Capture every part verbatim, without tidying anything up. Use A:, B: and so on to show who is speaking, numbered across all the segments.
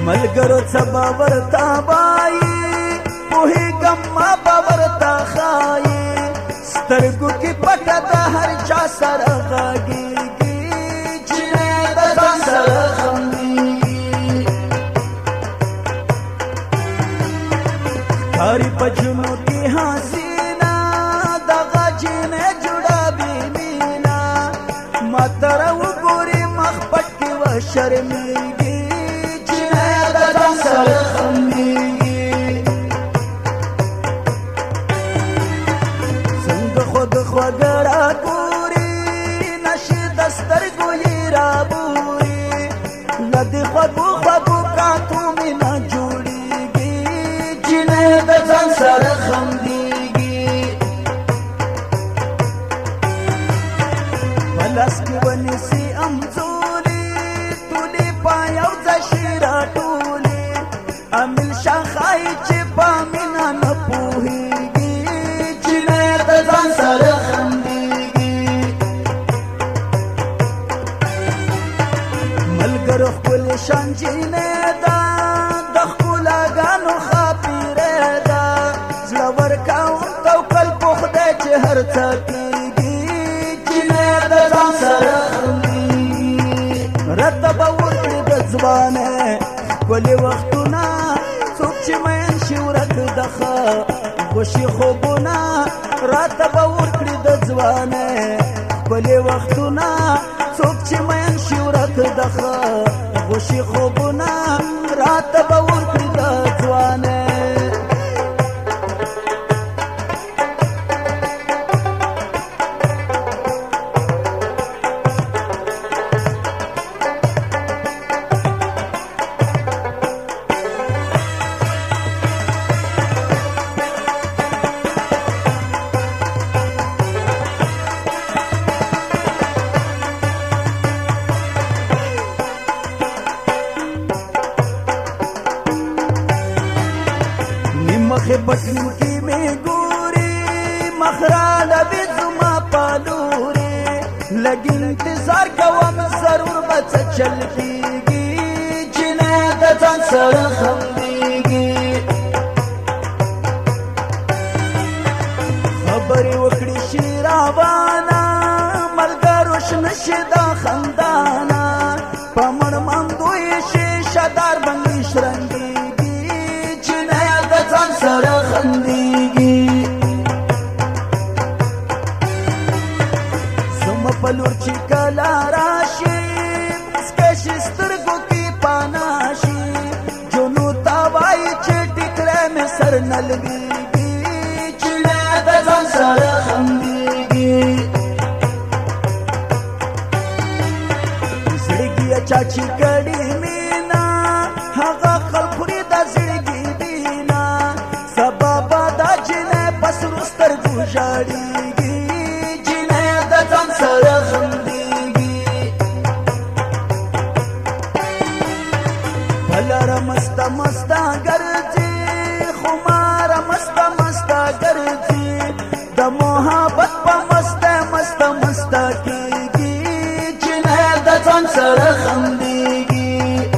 A: ملګرو څه به ورته وایي پوهېږم ما به ورته ښایي سترګو کې پټه د هر چا سره غږېږي جینۍ د ځان سره خندېږي ښکاري په جنو کې حسینه دغه جینۍ جوړه بې مینه ما ته راوګوري مخ پټ کې وشرمېږي جینۍ د ځان سره خندېږي څنګه خود خوږه راګوري نشي د سترګو یې رابوري له دې خوږو خوږو کاتو مینه جوړېږي جینۍ د ځان سره خندېږي په لاس کې ونیسي امځولې ټولې په یو ځای شي راټولې امیل شاه ښایي چې په مینه نه پوهېږي جینۍ د ځان سره خندېږي ملګرو ښکلې شان جینۍ ده د ښکلاګانو ښاپیرې ده زړه ورکوونکی توکل په خدای چې هر څه کېږي جینۍ د ځان سره خندېږي راته به وکړي د ځوانۍ ښکلې وختونه څوک چې مین شي ورک د ښه خوشي خوبونه راته به ورکړي د ځوانۍ ښکلې وختونه څوک چې مین شي ورک د ښه خوشي خوبونه راته به ورکړي د ځوانۍ مخې پټلو کې مې ګوري مخ رالوي زما په لورې لږ انتظار کوم ضرور به څه چل کېږي جینۍ د ځان سره خندېږي خبرې وکړي شي روانه ملګرو شنه شي دا خندانه په مړمندو یې شي شدار بنګي شرنګېږي جینۍ د ځان سره خندېږي زما په لور چې کله راشي مسکی شي سترګو کې پانا شي جنو ته وایي چې ټیکری مې سر نه لوېږي جینۍ د ځان سره خندېږي زړګي چا چې کړي مینه هغه خلک خوري د زړګي وینه سبا به دا جینۍ په سرو سترګو ژاړېږي جینۍ د ځان سره خندېږي په لاره مسته مسته ګرځي خماره مسته مسته ګرځي د محبت په مسته مسته مسته کېږي جینۍ د ځان سره خندېږي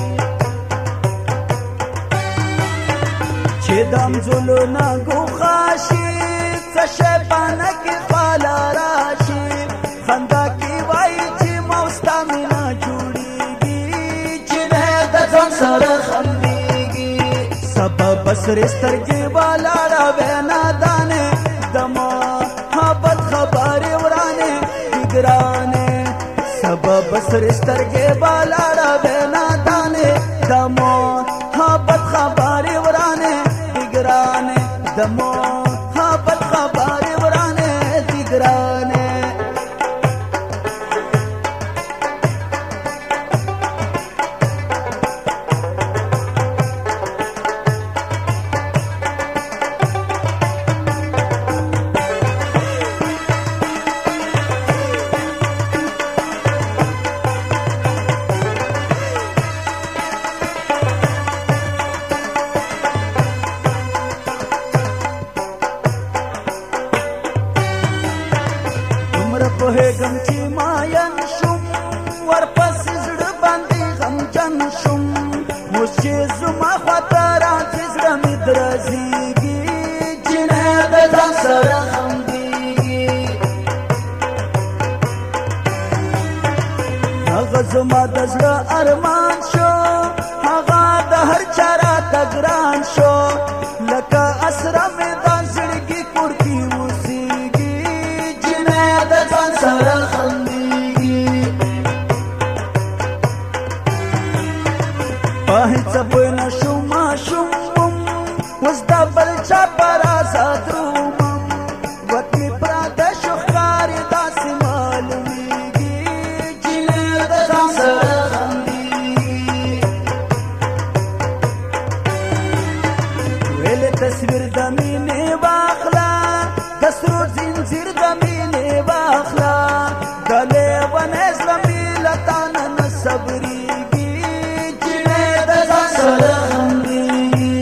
A: چې د امځولونه ګوښه شي څه شی پانه کې خواله راشي خندا کې وایي چې ما او ستا مینه جوړېږي جینۍ د ځان سره خندېږي سبا به سرې سترګې به لاړه وې نادانې د محبت خبرې ورانې دي ګرانې سبا به سرې سترګې به لاړه وې نادانې د محبت خبرې ورانې دي ګرانې د محبت خبرې ورانې دي ګرانې اوس چې زما خواته راځي زړه مې درزېږي جینۍ د ځان سره خندېږي هغه زما د زړه ارمان شو هغه د هر چا راته ګران شو لکه اسره مې دا زړګي کور کې اوسېږي جینۍ د ځان سره خندېږي په هېڅ پوه نه شوم ماشوم وم اوس دا بل چا په راز درومم وط مې پراته شو ښکارې داسې معلومېږي جینۍ د ځان سره خندېږي ویلې تصویر د مینې واخله د سرو زنځیر د مینې واخله د لیونۍ زړه مې له تا نه نه صبرېږي جینۍ د ځان سره خندېږي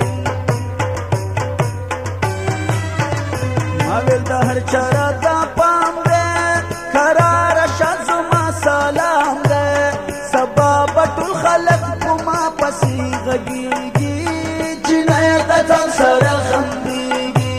A: ما ویل د هر چا راته پام دی قراره شه زما سلام دی سبا به ټول خلک په ما پسې غږېږي جینۍ د ځان سره خندېږي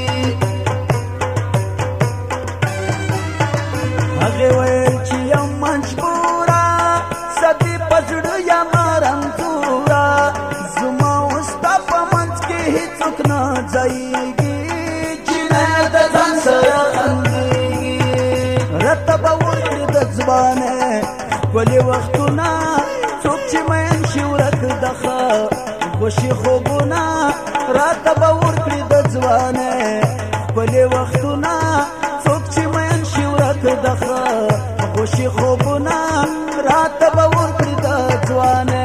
A: هغې ویل چې یم مجبوره سدې په زړه یم رنځوره زما اوس ستا په منځ کې هېڅوک نه ځایېږي جینۍ د ځان سره خندېږي راته به ورکړي د ځوانۍ ښکلي وختونه څوک چې مین شي ورک د ښه خوشي خوبونه راته به ورکړي د ځوانۍ ښکلي وختونه څوک چې مین شي ورک د ښه خوشي خوبونه راته به ورکړي د ځوانۍ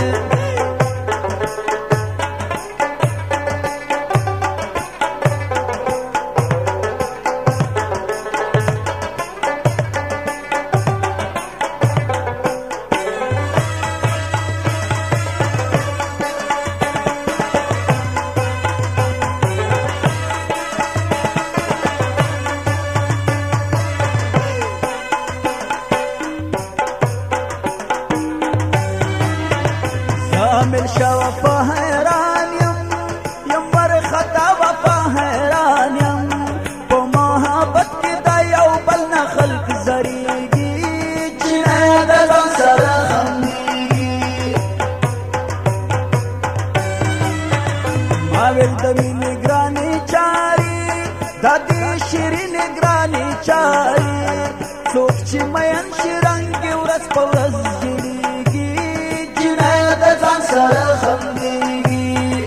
A: عامل شوه په حیران یم یم ورخطا وه په حیران یم په محبت کې دا یو بل نه خلق زریږي جینۍ د ځان سره خندېږي ما ویل د مینې ګرانې چارې دا دې شیرینې ګرانې چارې څوک چې مین شي رنګ یې ورځ په ورځ جوړېږي جینۍ د ځان سره خندېږي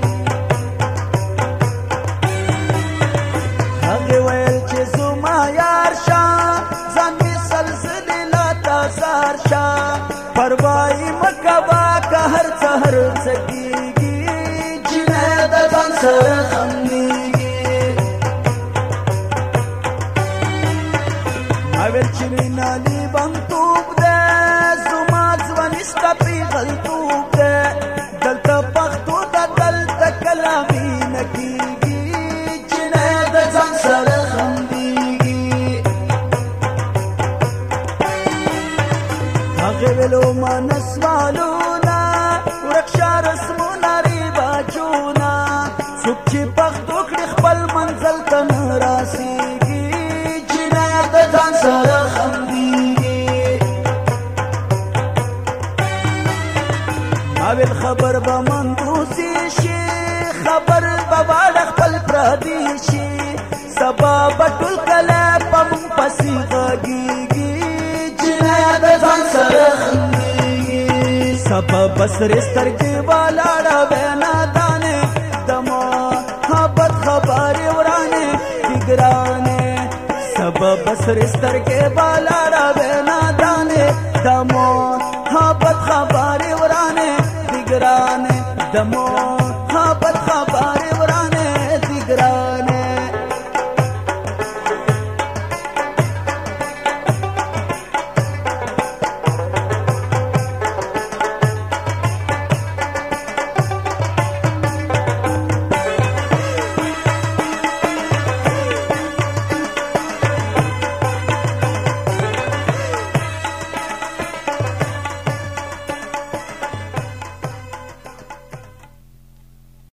A: هغې ویل چې زما یار شه ځان مې سلسلې لا تازار شه پروا یې مه کوه که هر څه هر څه کېږي جینۍ د ځان سره خندېږي ما ویل چې مینه لیونتوب دی زما ځواني ستا پېغلتوب دی دلته پښتو ده دلته کلامي نه کېږي جینۍ د ځان سره خندېږي هغې ویلو ما نسوالونه ورک شه رسمونه رواجونه څوک چې پښتو کړي خپل منزل ته نه رسېږي جینۍ د ځان سره خندېږي ما ویل خبر به منبوسې شي خبر به واړه خپل پردي شي سبا به ټول کلی په مونږ پسې غږېږي جینۍ د ځان سره خندېږي سبا به سرې سترګې ولاړه وې نادانې د محبت خبرې ورانې دي ګرانې سبا به سرې سترګې ولاړه وې نادانې د محبت خبرې ورانې دي ګرانې د محبت خبرې